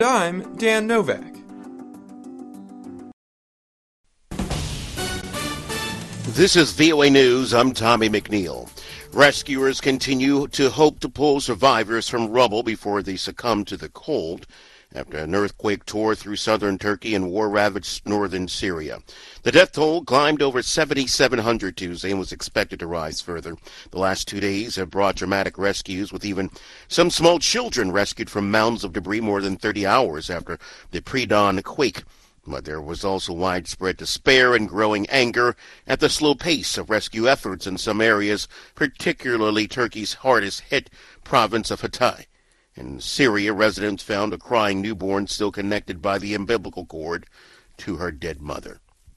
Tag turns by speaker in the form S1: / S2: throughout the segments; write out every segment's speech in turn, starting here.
S1: I'm Dan Novak.
S2: This is VOA News. I'm Tommy McNeil. Rescuers continue to hope to pull survivors from rubble before they succumb to the cold after an earthquake tore through southern Turkey and war-ravaged northern Syria. The death toll climbed over 7,700 Tuesday and was expected to rise further. The last 2 days have brought dramatic rescues, with even some small children rescued from mounds of debris more than 30 hours after the pre-dawn quake. But there was also widespread despair and growing anger at the slow pace of rescue efforts in some areas, particularly Turkey's hardest-hit province of Hatay. In Syria, residents found a crying newborn still connected by the umbilical cord to her dead mother.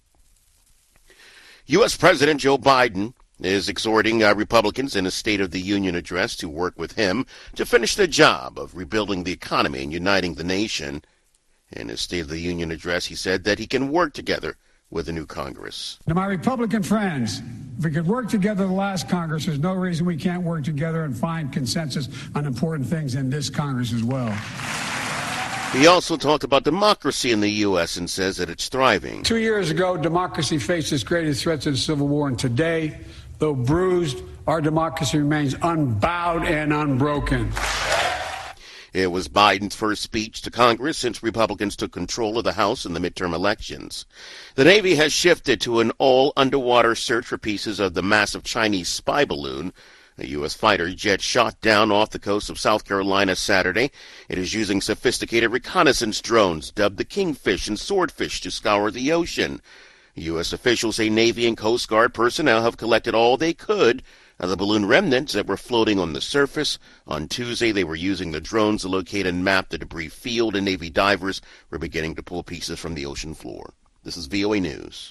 S2: U.S. President Joe Biden is exhorting Republicans in a State of the Union address to work with him to finish the job of rebuilding the economy and uniting the nation. In his State of the Union address, he said that he can work together with the new Congress.
S3: To my Republican friends, if we could work together the last Congress, there's no reason we can't work together and find consensus on important things in this Congress as well.
S2: He also talked about democracy in the U.S. and says that it's thriving.
S3: 2 years ago, democracy faced its greatest threats of the Civil War, and today, though bruised, our democracy remains unbowed and unbroken.
S2: It was Biden's first speech to Congress since Republicans took control of the House in the midterm elections. The Navy has shifted to an all-underwater search for pieces of the massive Chinese spy balloon a U.S. fighter jet shot down off the coast of South Carolina Saturday. It is using sophisticated reconnaissance drones, dubbed the Kingfish and Swordfish, to scour the ocean. U.S. officials say Navy and Coast Guard personnel have collected all they could of the balloon remnants that were floating on the surface. On Tuesday, they were using the drones to locate and map the debris field, and Navy divers were beginning to pull pieces from the ocean floor. This is VOA News.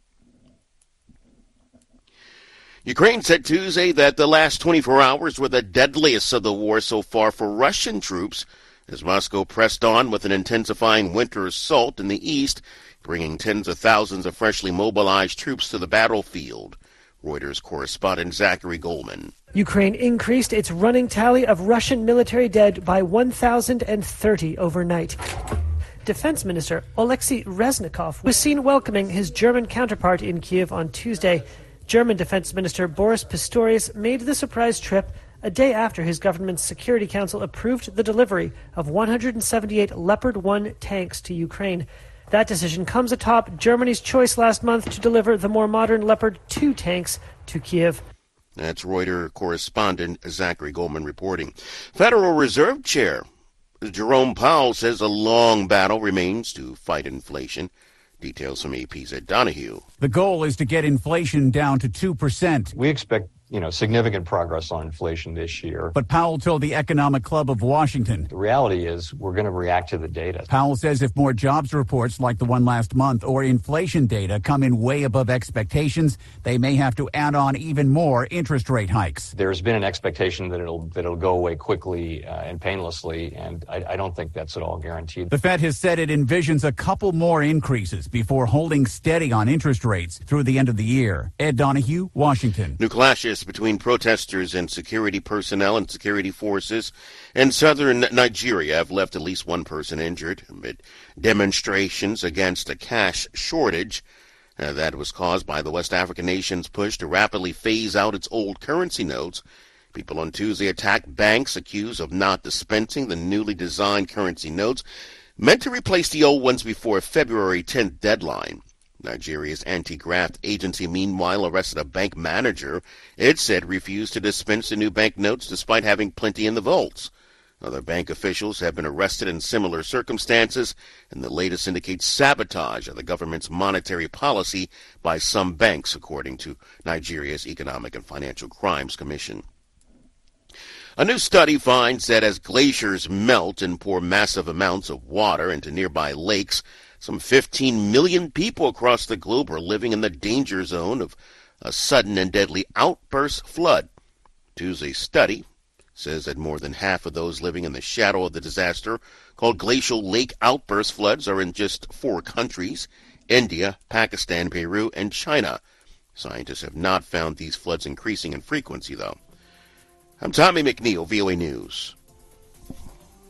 S2: Ukraine said Tuesday that the last 24 hours were the deadliest of the war so far for Russian troops, as Moscow pressed on with an intensifying winter assault in the east, bringing tens of thousands of freshly mobilized troops to the battlefield. Reuters correspondent Zachary Goldman.
S4: Ukraine increased its running tally of Russian military dead by 1,030 overnight. Defense Minister Oleksiy Reznikov was seen welcoming his German counterpart in Kiev on Tuesday. German Defense Minister Boris Pistorius made the surprise trip a day after his government's Security Council approved the delivery of 178 Leopard 1 tanks to Ukraine. That decision comes atop Germany's choice last month to deliver the more modern Leopard 2 tanks to Kiev.
S2: That's Reuters correspondent Zachary Goldman reporting. Federal Reserve Chair Jerome Powell says a long battle remains to fight inflation. Details from AP's Ed Donahue.
S5: The goal is to get inflation down to 2%.
S6: We expect significant progress on inflation this year.
S5: But Powell told the Economic Club of Washington,
S6: the reality is we're going to react to the data.
S5: Powell says if more jobs reports like the one last month or inflation data come in way above expectations, they may have to add on even more interest rate hikes.
S6: There's been an expectation that it'll go away quickly and painlessly, and I don't think that's at all guaranteed.
S5: The Fed has said it envisions a couple more increases before holding steady on interest rates through the end of the year. Ed Donahue, Washington.
S2: New clashes between protesters and security personnel and security forces in southern Nigeria have left at least one person injured amid demonstrations against a cash shortage that was caused by the West African nation's push to rapidly phase out its old currency notes. People on Tuesday attacked banks accused of not dispensing the newly designed currency notes meant to replace the old ones before a February 10th deadline. Nigeria's anti-graft agency, meanwhile, arrested a bank manager it said refused to dispense the new banknotes despite having plenty in the vaults. Other bank officials have been arrested in similar circumstances, and the latest indicates sabotage of the government's monetary policy by some banks, according to Nigeria's Economic and Financial Crimes Commission. A new study finds that as glaciers melt and pour massive amounts of water into nearby lakes, some 15 million people across the globe are living in the danger zone of a sudden and deadly outburst flood. Tuesday's study says that more than half of those living in the shadow of the disaster called glacial lake outburst floods are in just 4 countries: India, Pakistan, Peru, and China. Scientists have not found these floods increasing in frequency, though. I'm Tommy McNeil, VOA News.